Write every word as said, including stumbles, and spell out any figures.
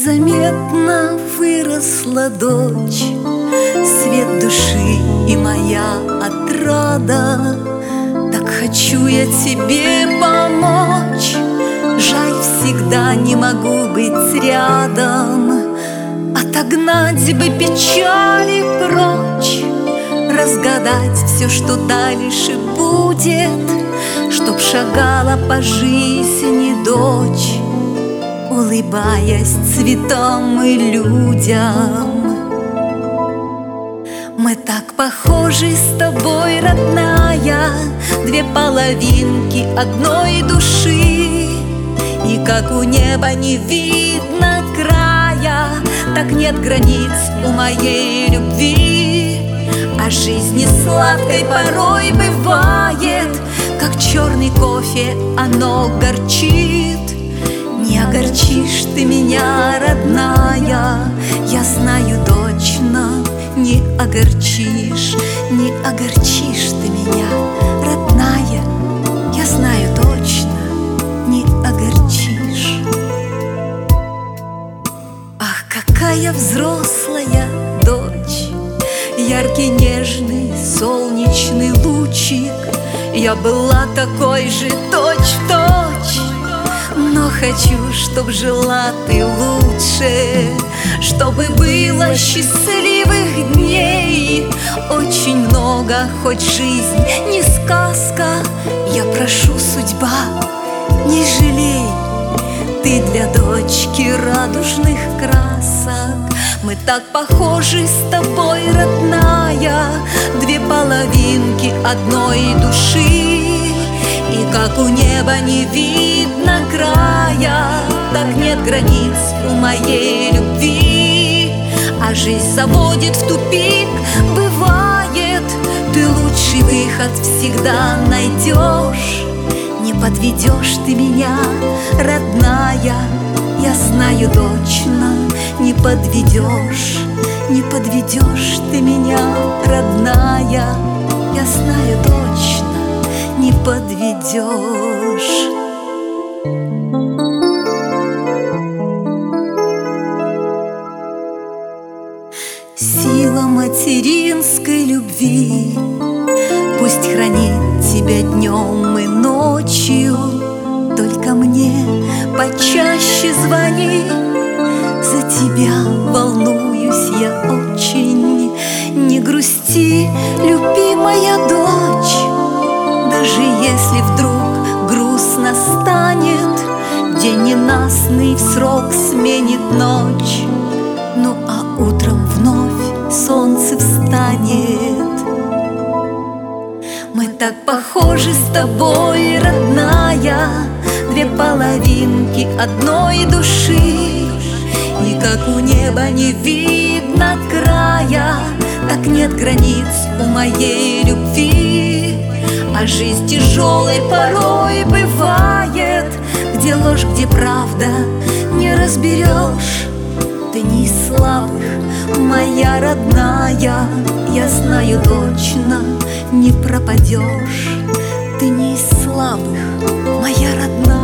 Незаметно выросла дочь, свет души и моя отрада. Так хочу я тебе помочь, жаль, всегда не могу быть рядом. Отогнать бы печали прочь, разгадать все, что дальше будет, чтоб шагала по жизни дочь, улыбаясь цветам и людям. Мы так похожи с тобой, родная, две половинки одной души. И как у неба не видно края, так нет границ у моей любви. А жизни сладкой порой бывает, как черный кофе оно горчит. Не огорчишь ты меня, родная, я знаю точно, не огорчишь, не огорчишь ты меня, родная, я знаю точно, не огорчишь. Ах, какая взрослая дочь, яркий нежный солнечный лучик. Я была такой же точь-в-точь, но хочу, чтоб жила ты лучше, чтобы было счастливых дней очень много, хоть жизнь не сказка. Я прошу, судьба, не жалей, ты для дочки радужных красок. Мы так похожи с тобой, родная, две половинки одной души. И как у неба не видно края, так нет границ у моей любви. А жизнь заводит в тупик, бывает, ты лучший выход всегда найдешь. Не подведешь ты меня, родная, я знаю точно, не подведешь. Не подведешь ты меня, родная, я знаю точно, не подведешь. Сила материнской любви пусть хранит тебя днем и ночью. Только мне почаще звони, за тебя волнуюсь я очень. Не грусти, любимая дочь, даже если вдруг грустно станет, день ненастный в срок сменит ночь. Ну а утром вновь солнце встанет. Мы так похожи с тобой, родная, две половинки одной души. И как у неба не видно края, так нет границ у моей любви. А жизнь тяжелой порой бывает, где ложь, где правда, не разберешь. Ты не из слабых, моя родная, я знаю точно, не пропадешь. Ты не из слабых, моя родная.